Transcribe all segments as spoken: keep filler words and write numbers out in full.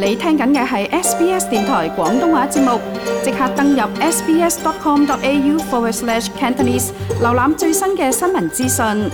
你聽緊嘅係 S B S 電台廣東話節目，即刻登入 sbs.com.au forward slash Cantonese， 瀏覽最新嘅新聞資訊。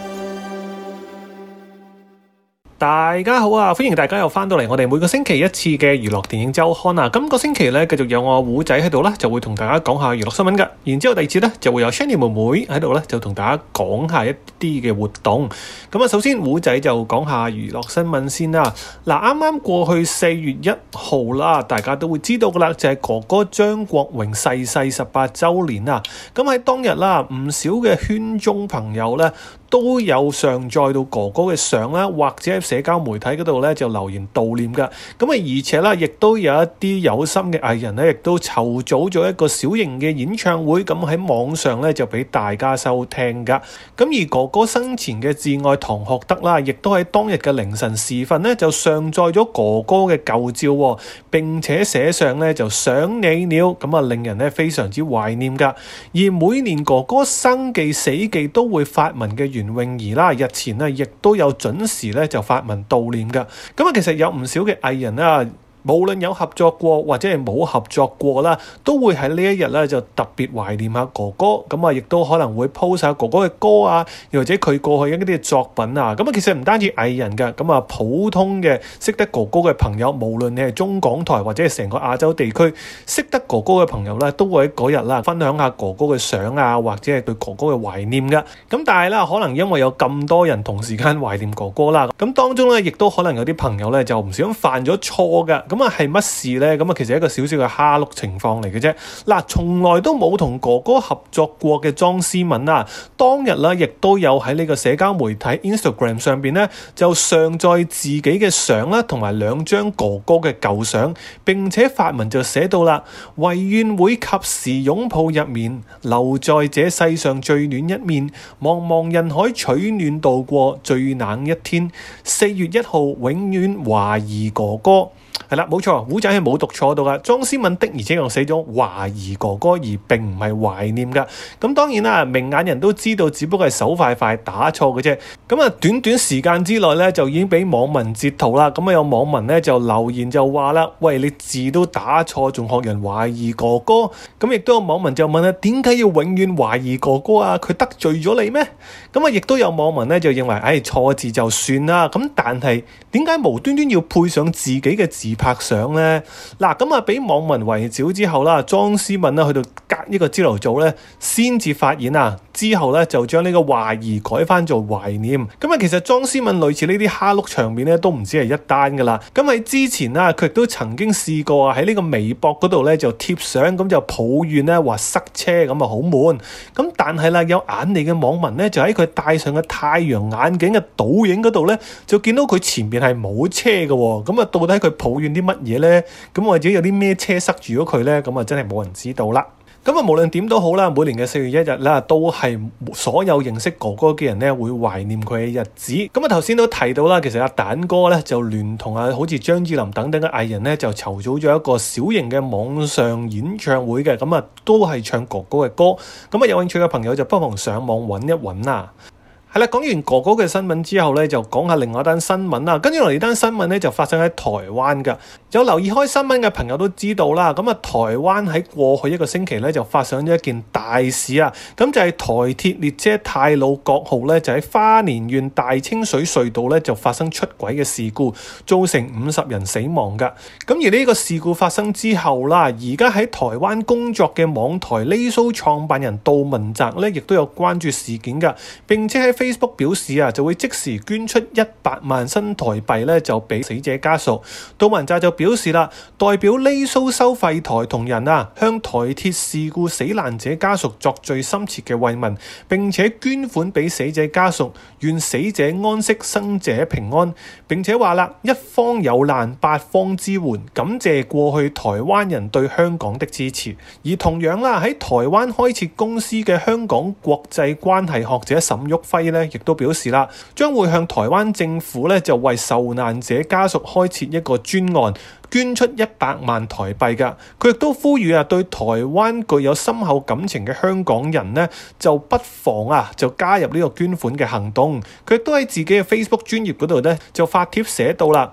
大家好啊，歡迎大家又翻到嚟我哋每個星期一次嘅娛樂電影週刊啊。今個星期咧繼續有我胡仔喺度啦，就會同大家講下娛樂新聞噶。然之後第二節咧就會有 Shanny 妹妹喺度咧，就同大家講下一啲嘅活動。咁啊，首先胡仔就講下娛樂新聞先啦。嗱，啱啱過去四月一號啦，大家都會知道噶啦，就係哥哥張國榮逝世十八週年啊。咁喺當日啦，唔少嘅圈中朋友咧都有上載到哥哥嘅相啦，或者喺社交媒體嗰度咧就留言悼念噶。咁啊，而且啦，亦都有一啲有心嘅藝人咧，亦都籌組咗一個小型嘅演唱會，咁喺網上咧就俾大家收聽噶。咁而哥哥生前嘅摯愛唐鶴德啦，亦都喺當日嘅凌晨時分咧就上載咗哥哥嘅舊照，並且寫上咧就想你了，咁啊令人咧非常之懷念噶。而每年哥哥生忌死忌都會發文嘅袁詠儀啦，日前咧亦都有準時咧就發文悼念噶。咁啊，其實有唔少嘅藝人啦，無論有合作過或者係冇合作過啦，都會喺呢一日咧就特別懷念下哥哥。咁啊，亦都可能會 post 下哥哥嘅歌啊，又或者佢過去一啲嘅作品啊。咁啊，其實唔單止藝人㗎，咁啊普通嘅識得哥哥嘅朋友，無論你係中港台或者係成個亞洲地區識得哥哥嘅朋友咧，都會喺嗰日啦分享下哥哥嘅相啊，或者係對哥哥嘅懷念㗎。咁但係啦，可能因為有咁多人同時間懷念哥哥啦，咁當中咧亦都可能有啲朋友咧就唔小心犯咗錯㗎。咁啊係乜事呢？咁啊其實係一個少少嘅蝦碌情況嚟嘅啫。嗱，從來都冇同哥哥合作過嘅莊思敏啊，當日啦亦都有喺呢個社交媒體 Instagram 上邊咧就上載自己嘅相啦，同埋兩張哥哥嘅舊相，並且發文就寫到啦：唯願會及時擁抱入眠，留在這世上最暖一面，茫茫人海取暖度過最冷一天。四月一號永遠懷疑哥哥。係啦，冇錯，胡仔係冇讀錯到噶。莊思敏的而且確寫咗懷疑哥哥，而並唔係懷念噶。咁當然啦，明眼人都知道，只不過係手快快打錯嘅啫。咁啊，短短時間之內咧，就已經俾網民截圖啦。咁啊，有網民咧就留言就話啦：喂，你字都打錯，仲學人懷疑哥哥？咁亦都有網民就問啦：點解要永遠懷疑哥哥啊？佢得罪咗你咩？咁啊，亦都有網民咧就認為：唉，錯字就算啦。咁但係點解無端端要配上自己嘅自拍相呢？嗱，咁啊俾網民圍剿之後啦，莊思敏啦去到隔一個朝頭早咧，先至發現啊，之後咧就將呢個懷疑改翻做懷念。咁啊，其實莊思敏類似呢啲蝦碌場面咧，都唔止係一單噶啦。咁喺之前啦，佢亦都曾經試過啊喺呢個微博嗰度咧就貼相，咁就抱怨咧話塞車，咁啊好悶。咁但係啦，有眼利嘅網民咧就喺佢戴上嘅太陽眼鏡嘅倒影嗰度咧，就見到佢前邊係冇車嘅。咁啊，到底佢抱怨啲乜嘢呢？咁或者有啲咩車塞住咗佢呢？咁啊真係冇人知道啦。咁啊無論點都好啦，每年嘅四月一日啦，都係所有認識哥哥嘅人咧會懷念佢嘅日子。咁啊頭先都提到啦，其實阿蛋哥咧就聯同啊好似張智霖等等嘅藝人咧就籌組咗一個小型嘅網上演唱會嘅，咁啊都係唱哥哥嘅歌。咁啊有興趣嘅朋友就不妨上網揾一揾啦。係啦，講完哥哥嘅新聞之後咧，就講下另外一單新聞啦。跟住落嚟呢單新聞咧就發生喺台灣㗎。有留意開新聞嘅朋友都知道啦。咁啊，台灣喺過去一個星期咧就發生咗一件大事啊。咁就係台鐵列車太魯閣號咧就喺花蓮縣大清水隧道咧就發生出軌嘅事故，造成五十人死亡㗎。咁而呢個事故發生之後啦，而家喺台灣工作嘅網台 Lazo 創辦人杜汶澤咧亦都有關注事件㗎，並且喺Facebook 表示啊，就會即時捐出一百萬新台幣咧，就俾死者家屬。杜汶澤就表示啦，代表 Lazo 收費台同人啊，向台鐵事故死難者家屬作最深切嘅慰問，並且捐款俾死者家屬，願死者安息，生者平安。並且話啦，一方有難，八方支援，感謝過去台灣人對香港的支持。而同樣啦，喺台灣開設公司嘅香港國際關係學者沈旭輝咧，亦都表示啦，將會向台灣政府咧就為受難者家屬開設一個專案，捐出一百萬台幣㗎。佢亦都呼籲啊，對台灣具有深厚感情嘅香港人呢，就不妨啊就加入呢個捐款嘅行動。佢亦都喺自己嘅 Facebook 專頁嗰度咧就發帖寫到啦。台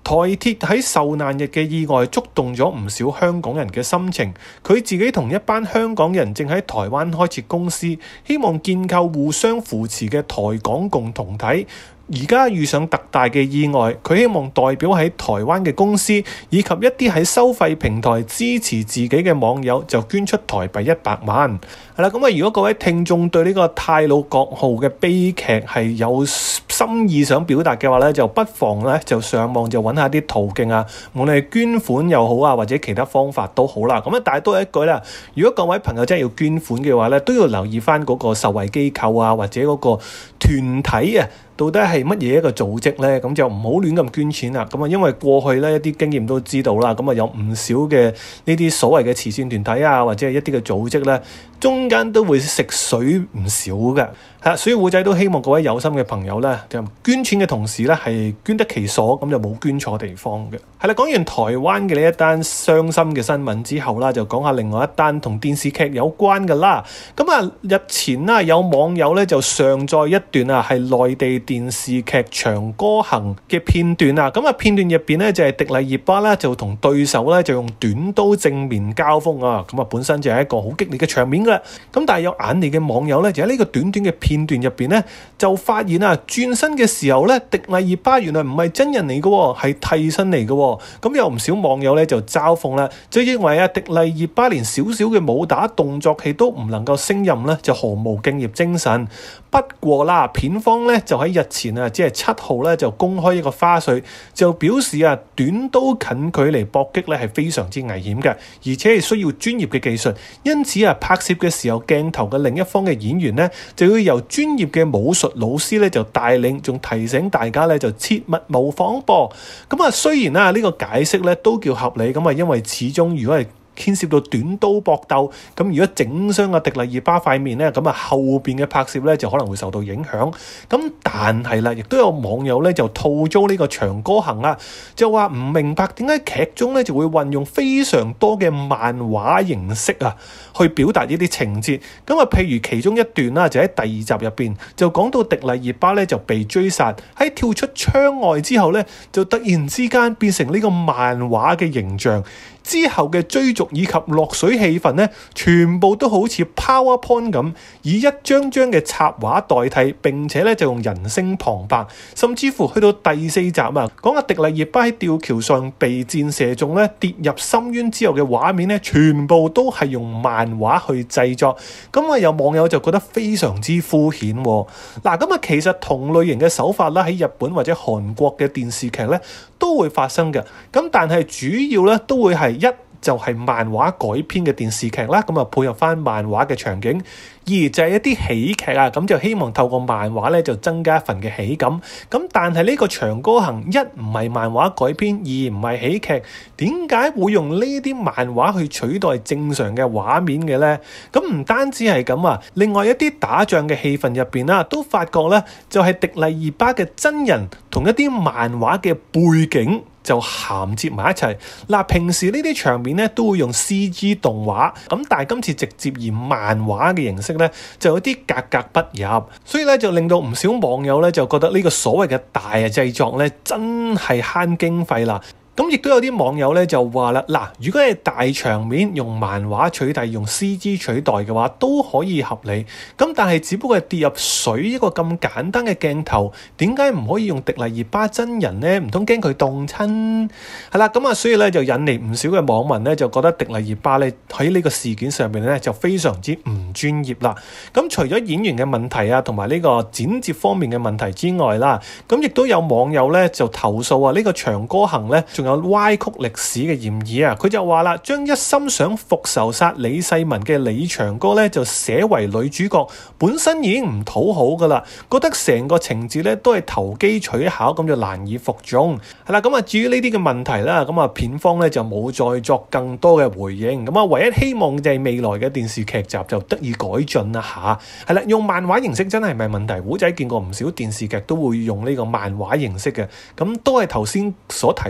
台鐵喺受難日嘅意外觸動咗唔少香港人嘅心情，佢自己同一班香港人正喺台灣開設公司，希望建構互相扶持嘅台港共同體。而家遇上特大嘅意外，佢希望代表喺台灣嘅公司以及一啲喺收費平台支持自己嘅網友就捐出台幣一百萬。係啦，咁啊，如果各位聽眾對呢個太魯閣號嘅悲劇係有心意想表達嘅話咧，就不妨咧就上網就揾下啲途徑啊，無論係捐款又好啊，或者其他方法都好啦。咁啊，但係都係一句啦，如果各位朋友真係要捐款嘅話咧，都要留意翻嗰個受惠機構啊，或者嗰個團體啊，到底係乜嘢一個組織呢？咁就唔好亂咁捐錢啦。咁啊，因為過去呢一啲經驗都知道啦，咁啊有唔少嘅呢啲所謂嘅慈善團體啊，或者係一啲嘅組織呢，中間都會食水唔少嘅。係，所以虎仔都希望各位有心嘅朋友呢，就捐錢嘅同時呢，係捐得其所，咁就冇捐錯地方嘅。係啦，講完台灣嘅呢一單傷心嘅新聞之後啦，就講下另外一單同電視劇有關嘅啦。咁啊，日前啦有網友呢就上載一段啊係內地電視劇《長歌行》嘅片段啊。咁啊，片段入邊呢，就係迪麗熱巴啦就同對手呢就用短刀正面交鋒啊。咁啊，本身就係一個好激烈嘅場面㗎。咁但係有眼利嘅網友呢，就喺呢個短短嘅片段入邊呢，就發現啊轉身嘅時候呢，迪麗熱巴原來唔係真人嚟嘅，係替身嚟嘅。咁有唔少網友咧就嘲諷啦，就認為啊迪麗熱巴連少少嘅武打動作戲都唔能夠勝任咧，就毫無敬業精神。不過啦，片方咧就喺日前啊，即係七號咧就公開一個花絮，就表示啊短刀近距離搏擊咧係非常之危險嘅，而且係需要專業嘅技術。因此啊，拍攝嘅時候鏡頭嘅另一方嘅演員咧就要由專業嘅武術老師咧就帶領，仲提醒大家咧就切勿模仿噃。咁啊，雖然啊呢、這個解釋咧都叫合理，咁啊因為始終如果係牽涉到短刀搏鬥，咁如果整傷阿迪麗熱巴塊面咧，咁啊後邊嘅拍攝咧就可能會受到影響。咁但係啦，亦都有網友咧就吐槽呢個長歌行啊，就話唔明白點解劇中咧就會運用非常多嘅漫畫形式啊，去表達呢啲情節。咁啊，譬如其中一段啦，就喺第二集入邊就講到迪麗熱巴咧就被追殺，喺跳出窗外之後咧，就突然之間變成呢個漫畫嘅形象。之後嘅追逐以及落水戲份呢，全部都好似 PowerPoint 咁，以一張張嘅插畫代替，並且咧就用人聲旁白，甚至乎去到第四集啊，講阿迪麗熱巴喺吊橋上被箭射中咧，跌入深淵之後嘅畫面咧，全部都係用漫畫去製作。咁啊，有網友就覺得非常之敷衍。嗱，咁啊，其實同類型嘅手法啦，喺日本或者韓國嘅電視劇咧都會發生嘅。咁但係主要咧都會係一就係漫畫改編嘅電視劇啦，咁啊配合翻漫畫嘅場景；二就係一啲喜劇啊，咁就希望透過漫畫咧就增加一份嘅喜感。咁但係呢個長歌行一唔係漫畫改編，二唔係喜劇，點解會用呢啲漫畫去取代正常嘅畫面嘅咧？咁唔單止係咁啊，另外一啲打仗嘅戲份入邊啦，都發覺咧就係迪麗熱巴嘅真人同一啲漫畫嘅背景就銜接埋一齊。嗱，平時呢啲場面咧都會用 C G 動畫，咁但係今次直接以漫畫嘅形式咧，就有啲格格不入，所以咧就令到唔少網友咧就覺得呢個所謂嘅大製作咧真係慳經費啦。咁亦都有啲網友咧就話啦，嗱，如果係大場面用漫畫取代用 C G 取代嘅話，都可以合理。咁但係只不過係跌入水一個咁簡單嘅鏡頭，點解唔可以用迪麗熱巴真人呢？唔通驚佢凍親？係啦，咁啊，所以咧就引嚟唔少嘅網民咧就覺得迪麗熱巴咧喺呢個事件上面咧就非常之唔專業啦。咁除咗演員嘅問題啊，同埋呢個剪接方面嘅問題之外啦，咁亦都有網友咧就投訴啊，呢個長歌行咧仲有有歪曲歷史嘅嫌疑啊！佢就話啦，將一心想復仇殺李世民嘅李長歌咧，就寫為女主角，本身已經唔討好噶啦，覺得成個情節咧都係投機取巧，咁就難以服眾。係啦，咁啊，至於呢啲嘅問題啦，咁啊，片方咧就冇再作更多嘅回應。咁啊，唯一希望就係未來嘅電視劇集就得以改進啦吓。係啦，用漫畫形式真係唔係問題。虎仔見過唔少電視劇都會用呢個漫畫形式嘅，咁都係頭先所提到嘅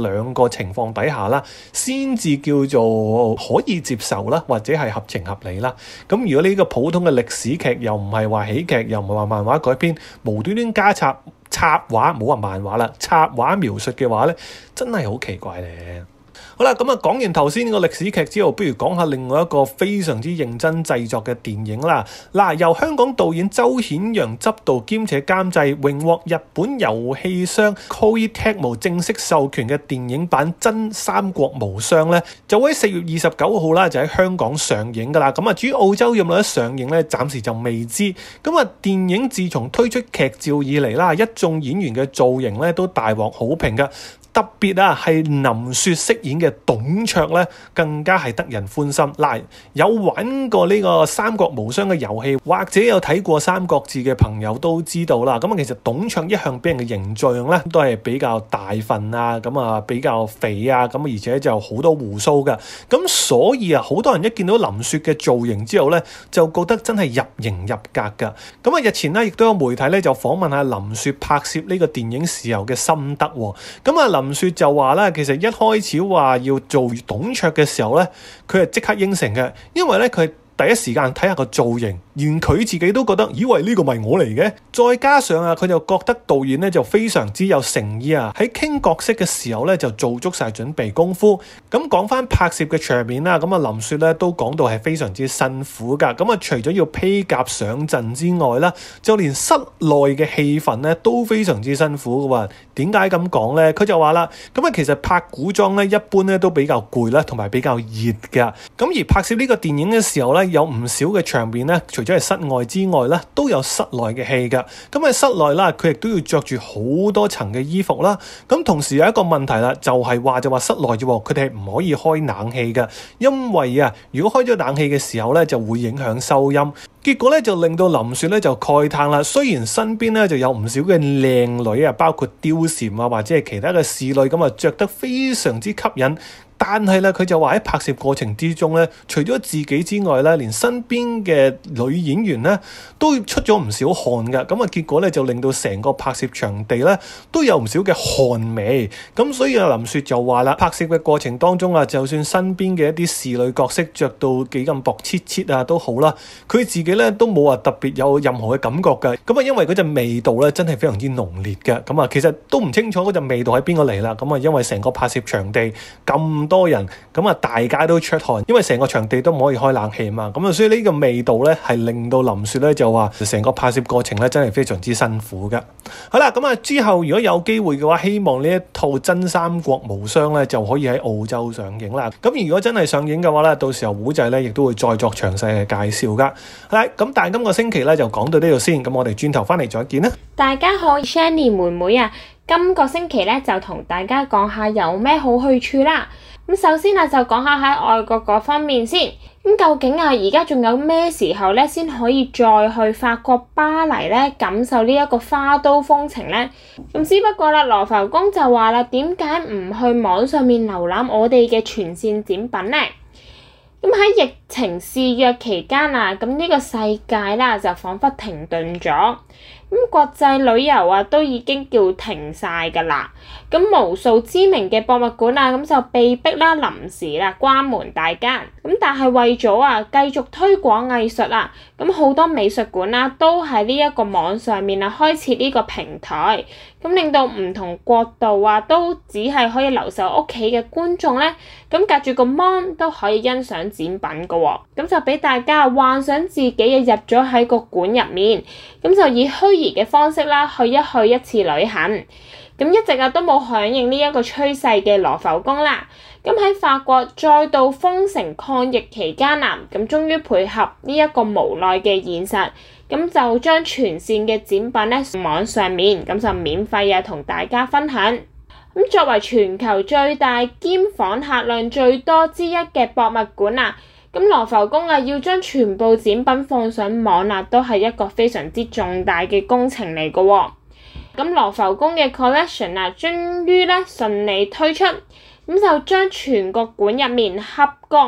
兩個情況底下啦，先至叫做可以接受啦，或者係合情合理啦。咁如果呢個普通嘅歷史劇又唔係話喜劇，又唔係話漫畫改編，無端端加插插畫，冇話漫畫啦，插畫描述嘅話咧，真係好奇怪咧。好啦，咁啊講完頭先呢個歷史劇之後，不如講下另外一個非常之認真製作嘅電影啦。嗱，由香港導演周顯揚執導兼且監製，榮獲日本遊戲商 Koei Tecmo 正式授權嘅電影版《真三國無雙》咧，就會喺四月二十九號啦，就喺香港上映噶啦。咁啊，至於澳洲有冇得上映咧，暫時就未知。咁啊，電影自從推出劇照以嚟啦，一眾演員嘅造型咧都大獲好評噶。特別啊，係林雪飾演嘅董卓咧，更加係得人歡心。嗱，有玩過呢個《三國無雙》嘅遊戲，或者有睇過《三國志》嘅朋友都知道啦。咁啊，其實董卓一向俾人嘅形象咧，都係比較大份啊，咁啊比較肥啊，咁而且就好多鬍鬚嘅。咁所以啊，好多人一見到林雪嘅造型之後咧，就覺得真係入型入格㗎。咁啊，日前咧亦都有媒體咧就訪問下林雪拍攝呢個電影時候嘅心得。咁啊，林雪就話啦，其實一開始話要做董卓嘅時候咧，佢係即刻應承嘅，因為咧佢第一時間睇下個造型，連佢自己都覺得以為呢個咪我嚟嘅。再加上啊，佢就覺得導演咧就非常之有誠意啊，喺傾角色嘅時候咧就做足晒準備功夫。咁講翻拍攝嘅場面啦，咁啊林雪咧都講到係非常之辛苦噶。咁啊除咗要披甲上陣之外啦，就連室內嘅氣氛咧都非常之辛苦噶喎。點解咁講咧？佢就話啦，咁啊其實拍古裝咧一般咧都比較攰啦，同埋比較熱噶。咁而拍攝呢個電影嘅時候咧，有唔少嘅場面咧，除咗係室外之外咧，都有室內嘅戲噶。咁喺室內啦，佢亦都要着住好多層嘅衣服啦。咁同時有一個問題啦，就係話就話室內啫，佢哋係唔可以開冷氣噶，因為啊，如果開咗冷氣嘅時候咧，就會影響收音。結果咧就令到林雪咧就慨嘆啦。雖然身邊咧就有唔少嘅靚女啊，包括貂蟬啊，或者係其他嘅侍女咁啊，着得非常之吸引。但係咧，佢就話喺拍攝過程之中咧，除咗自己之外咧，連身邊嘅女演員咧都出咗唔少汗㗎。咁啊，結果咧就令到成個拍攝場地咧都有唔少嘅汗味。咁所以啊，林雪就話啦，拍攝嘅過程當中啊，就算身邊嘅一啲侍女角色着到幾咁薄切切啊都好啦，佢自己咧都冇話特別有任何嘅感覺㗎。咁啊，因為嗰陣味道咧真係非常之濃烈嘅。咁啊，其實都唔清楚嗰陣味道喺邊個嚟啦。咁啊，因為成個拍攝場地咁多人，咁啊大家都出汗，因為成個場地都唔可以開冷氣嘛，咁啊所以呢個味道咧係令到林雪咧就話成個拍攝過程咧真係非常之辛苦噶。好啦，咁啊之後如果有機會嘅話，希望呢一套《真三國無雙》咧就可以喺澳洲上映啦。咁如果真係上映嘅話咧，到時候古仔咧亦都會再作詳細嘅介紹噶。好啦，咁但係今個星期咧就講到呢度先，咁我哋轉頭翻嚟再見啦。 大家好，Shani 妹妹啊，今個星期咧就同大家講下有咩好去處啦。咁首先啊，就講下喺外國嗰方面先。咁究竟啊，而家仲有咩時候咧，先可以再去法國巴黎咧，感受呢一個花都風情咧？咁只不過啦，羅浮宮就話啦，點解唔去網上面瀏覽我哋嘅全線展品咧？咁喺疫情肆虐期間啊，咁呢個世界啦就彷彿停頓咗。咁國際旅遊啊都已經叫停晒㗎啦，咁無數知名嘅博物館啊咁就被逼啦臨時啦關門大吉。咁但係為咗啊繼續推廣藝術啊，咁好多美術館啦都喺呢一個網上面啊開設呢個平台，咁令到唔同國度啊都只係可以留守屋企嘅觀眾咧，咁隔住個 mon 都可以欣賞展品㗎喎，咁就俾大家幻想自己啊入咗喺個館入面，咁就以虛擬嘅方式啦去一去一次旅行。咁一直啊都冇響應呢一個趨勢嘅羅浮宮啦，咁喺法國再度封城抗疫期間啊，咁終於配合呢一個無奈嘅現實，咁就將全線嘅展品咧網上面咁就免費啊同大家分享。咁作為全球最大兼訪客量最多之一嘅博物館啊，咁羅浮宮啊要將全部展品放上網啊，都係一個非常之重大嘅工程嚟㗎喎。咁羅浮宮嘅 collection 啊，終於咧順利推出，咁就將全個館入面合共四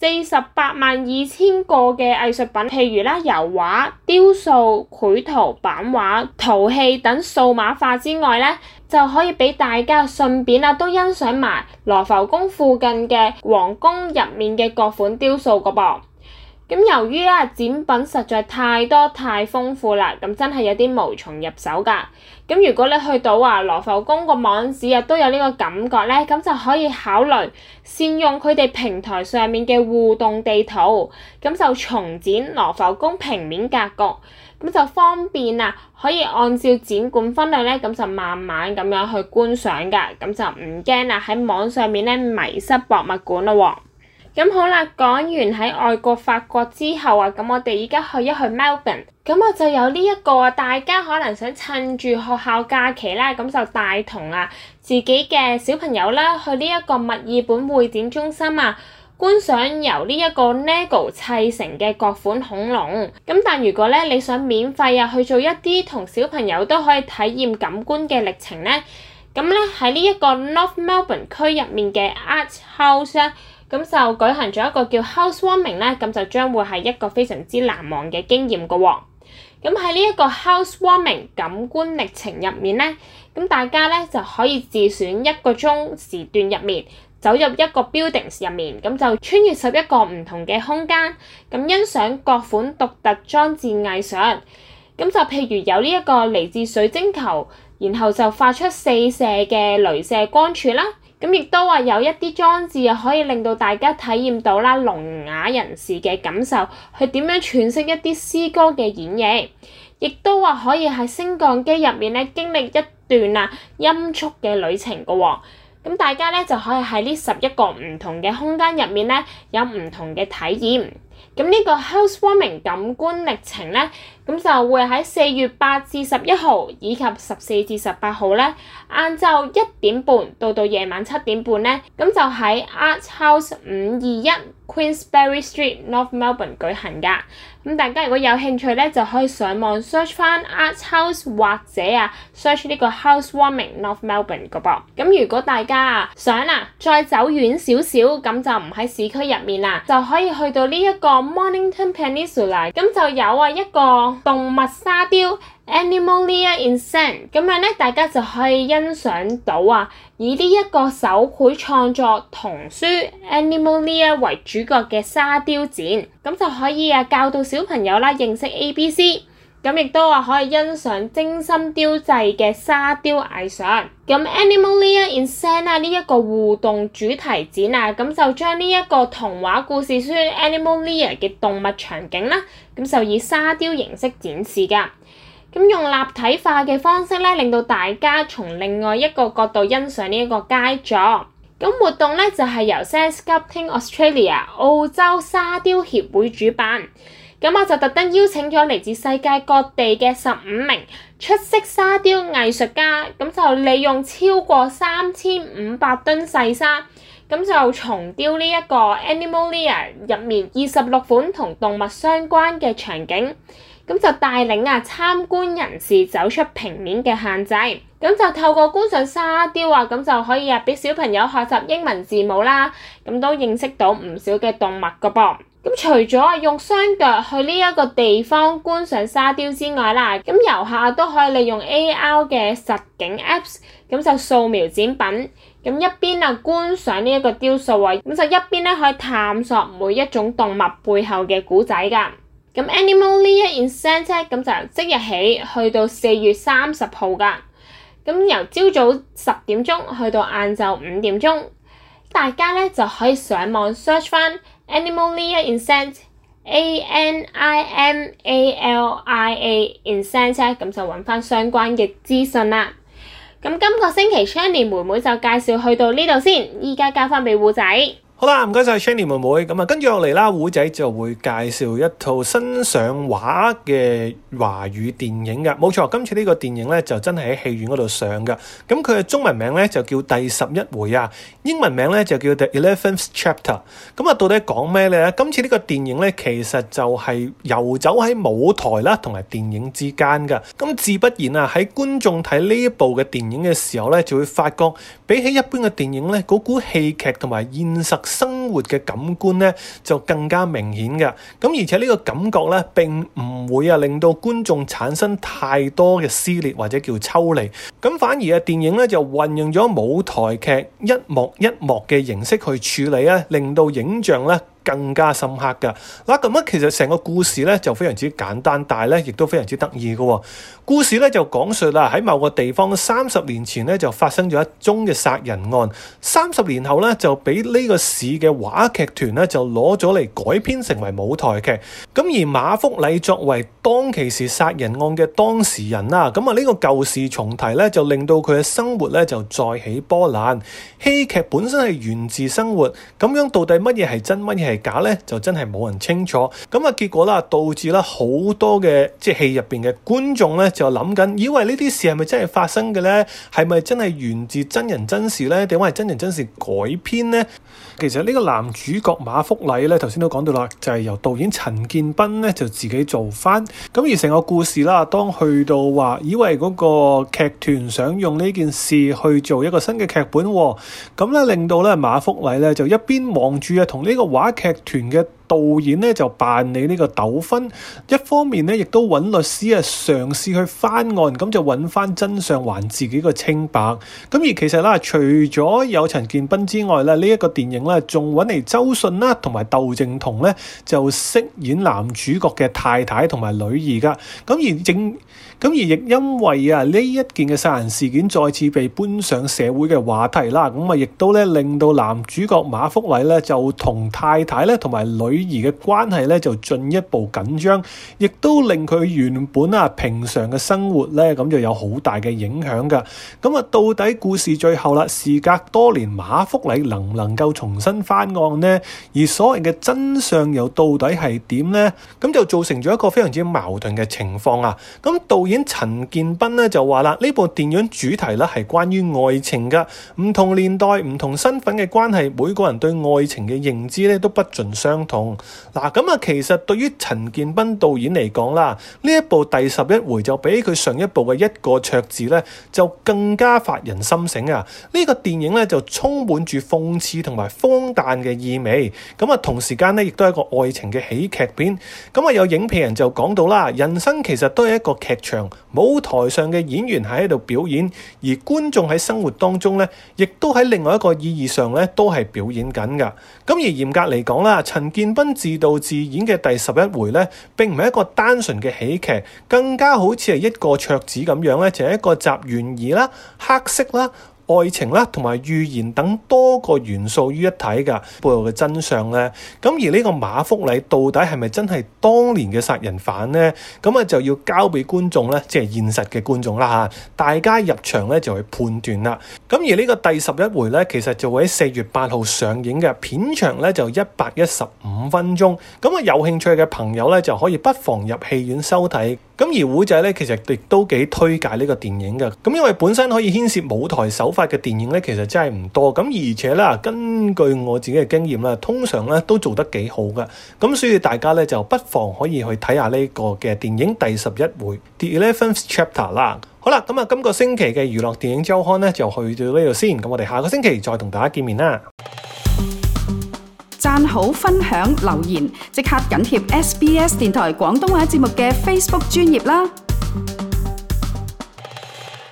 四十八萬二千個嘅藝術品，譬如啦油畫、雕塑、繪圖、版畫、陶器等數碼化之外咧，就可以俾大家順便啊都欣賞埋羅浮宮附近嘅皇宮入面嘅各款雕塑個噃。咁由於啊展品實在太多太豐富啦，咁真係有啲無從入手㗎。咁如果你去到啊羅浮宮個網址啊都有呢個感覺咧，咁就可以考慮善用佢哋平台上面嘅互動地圖，咁就重展羅浮宮平面格局，咁就方便啊可以按照展館分類咧，咁就慢慢咁樣去觀賞㗎，咁就唔驚啊喺網上面咧迷失博物館咯喎。咁好啦，講完喺外國法國之後啊，咁我哋依家去一去 Melbourne，咁我就有呢一個啊，大家可能想趁住學校假期啦，咁就帶同啊自己嘅小朋友啦去呢一個墨爾本會展中心啊，觀賞由呢一個 Lego 砌成嘅各款恐龍。咁但如果咧你想免費啊去做一啲同小朋友都可以體驗感官嘅歷程咧，咁咧喺呢一個 North Melbourne 區入面嘅 Art House 咧，咁就舉行咗一個叫 Housewarming 咧，咁就將會係一個非常之難忘嘅經驗㗎喎。咁喺呢一個 Housewarming 感官歷程入面咧，咁大家咧就可以自選一個鐘時段入面，走入一個 buildings 入面，咁就穿越十一個唔同嘅空間，咁欣賞各款獨特裝置藝術。咁就譬如有呢一個嚟自水晶球，然後就發出四射嘅雷射光柱啦。咁亦都話有一啲裝置啊，可以令到大家體驗到啦聾啞人士嘅感受，去點樣詮釋一啲詩歌嘅演繹，亦都話可以喺升降機入面咧經歷一段啊音速嘅旅程㗎喎。咁大家咧就可以喺呢十一個唔同嘅空間入面咧有唔同嘅體驗。咁呢個 Housewarming 感官歷程咧，咁就會喺四月八至十一號以及十四至十八號咧，晏晝一點半到到夜晚七點半咧，咁就喺 Art House 五二一 Queensberry Street North Melbourne 舉行㗎。咁大家如果有興趣咧，就可以上網 search 翻 Art House 或者啊 search 呢個 Housewarming North Melbourne 個噃。咁如果大家啊想啊再走遠少少，咁就唔喺市區入面啦，就可以去到呢一個 Mornington Peninsula， 咁就有啊一個動物沙雕 Animalia in Sand， 咁樣咧大家就可以欣賞到啊以呢一個手繪創作童書 Animalia 為主角嘅沙雕展，咁就可以啊教導小朋友啦認識 A B C， 咁亦都話可以欣賞精心雕製嘅沙雕藝術。咁 Animalia in Sand 啊呢一個互動主題展啊，咁就將呢一個童話故事書 Animalia 嘅動物場景啦，咁就以沙雕形式展示㗎。咁用立體化嘅方式咧，令到大家從另外一個角度欣賞呢一個佳作。咁活動咧就係由 Sand Sculpting Australia 澳洲沙雕協會主辦。咁我就特登邀請咗嚟自世界各地嘅十五名出色沙雕藝術家，咁就利用超過三千五百噸細沙，咁就重雕呢一個 Animalia 入面二十六款同動物相關嘅場景。咁就帶領啊參觀人士走出平面嘅限制，咁就透過觀賞沙雕啊，咁就可以啊俾小朋友學習英文字母啦，咁都認識到唔少嘅動物噶噃。咁除咗啊用雙腳去呢一個地方觀賞沙雕之外啦，咁遊客都可以利用 A R 嘅實景 Apps， 咁就掃描展品，咁一邊啊觀賞呢一個雕塑啊，咁就一邊咧可以探索每一種動物背後嘅故仔噶。咁 Animalia in Sand 咁就由即日起去到四月三十號㗎，咁由朝早十點鐘去到晏晝五點鐘，大家咧就可以上網 search 翻 Animalia in Sand A N I M A L I A in Sand 咁就揾翻相關嘅資訊啦。咁今個星期 Shani 妹妹就介紹去到呢度先，依家交翻俾胡仔。 好啦，唔該晒 Shani 妹妹，咁啊跟住落嚟啦，胡仔就會介紹一套新上畫嘅華語電影㗎。冇錯，今次呢個電影咧就真係喺戲院嗰度上㗎。咁佢嘅中文名咧就叫第十一回啊，英文名咧就叫 The Eleventh Chapter。咁啊到底講咩咧？今次呢個電影咧其實就係遊走喺舞台啦同埋電影之間㗎。咁自不然啊，喺觀眾睇呢一部嘅電影嘅時候咧，就會發覺比起一般嘅電影咧，嗰股戲劇同埋現實生活嘅感官咧就更加明顯嘅。咁而且呢個感覺咧並唔會啊令到觀眾產生太多嘅撕裂或者叫抽離，咁反而啊電影咧就運用咗舞台劇一幕一幕嘅形式去處理啊，令到影像咧更加深刻㗎。嗱，咁啊其實成個故事咧就非常之簡單，但係咧亦都非常之得意嘅。故事咧就講述啦，喺某個地方三十年前咧就發生咗一宗嘅殺人案，三十年後咧就俾呢個市嘅話劇團咧就攞咗嚟改編成為舞台劇。咁而馬福禮作為當其時殺人案嘅當事人啦，咁啊呢個舊事重提咧就令到佢嘅生活咧就再起波瀾。戲劇本身係源自生活，咁樣到底乜嘢係真，乜嘢係假咧，就真係冇人清楚。咁啊結果啦，導致啦好多嘅即係戲入邊嘅觀眾咧就諗緊，以為呢啲事係咪真係發生嘅咧？係咪真係源自真人真事咧？定係真人真事改編咧？其實呢個男主角馬福禮咧，頭先都講到啦，就係由導演陳建斌咧就自己做翻。咁而成個故事啦，當去到話以為嗰個劇團想用呢件事去做一個新嘅劇本，咁咧令到咧馬福禮咧就一邊望住啊同呢個話劇團嘅導演咧就辦理呢個糾紛，一方面咧亦都揾律師啊嘗試去翻案，咁就揾翻真相，還自己個清白。咁而其實啦，除咗有陳建斌之外咧，呢、這、一個電影咧仲揾嚟周迅啦同埋竇靖童咧就飾演男主角嘅太太同埋女兒噶。咁而正咁而亦因為啊呢一件嘅殺人事件再次被搬上社會嘅話題啦，咁啊亦都咧令到男主角馬福禮咧就同太太咧同埋女兒嘅關係咧就進一步緊張，亦都令佢原本啊平常嘅生活咧咁就有好大嘅影響噶。咁啊到底故事最後啦，事隔多年，馬福禮能唔能夠重新翻案呢？而所謂嘅真相又到底係點呢？咁就造成咗一個非常之矛盾嘅情況啊。咁導演陳建斌咧就話啦，呢部電影主題咧係關於愛情噶，唔同年代、唔同身份嘅關係，每個人對愛情嘅認知咧都不盡相同。嗱，咁啊，其實對於陳建斌導演嚟講啦，呢一部第十一回就比佢上一部嘅一個桌子咧就更加發人深省啊！呢個電影咧就充滿住諷刺同埋荒誕嘅意味，咁啊同時間咧亦都係一個愛情嘅喜劇片。咁啊有影評人就講到啦，人生其實都係一個劇場，舞台上嘅演員係喺度表演，而觀眾喺生活當中咧，亦都喺另外一個意義上咧都係表演緊噶。咁而嚴格嚟講啦，陳建斌自導自演嘅第十一回咧，並唔係一個單純嘅喜劇，更加好似係一個桌子咁樣咧，就係一個集懸疑啦、黑色啦、愛情啦同埋預言等多個元素於一體㗎，背後嘅真相咧。咁而呢個馬福禮到底係咪真係當年嘅殺人犯呢？咁啊就要交俾觀眾咧，即係現實嘅觀眾啦嚇，大家入場咧就去判斷啦。咁而呢個第十一回咧，其實就會喺四月八號上映嘅，片長咧就一百一十五分鐘。咁啊有興趣嘅朋友咧就可以不妨入戲院收睇。咁而胡仔咧其實亦都幾推介呢個電影嘅。咁因為本身可以牽涉舞台手法嘅電影咧，其實真係唔多。咁而且咧，根據我自己嘅經驗啦，通常咧都做得幾好嘅。咁所以大家咧就不妨可以去睇下呢個嘅電影第十一回 The Eleventh Chapter 啦。好啦，咁啊今個星期嘅娛樂電影週刊咧就去到呢度先。咁我哋下個星期再同大家見面啦。 讚好、分享、留言，即刻緊貼 S B S 電台廣東話節目嘅 Facebook 專頁啦！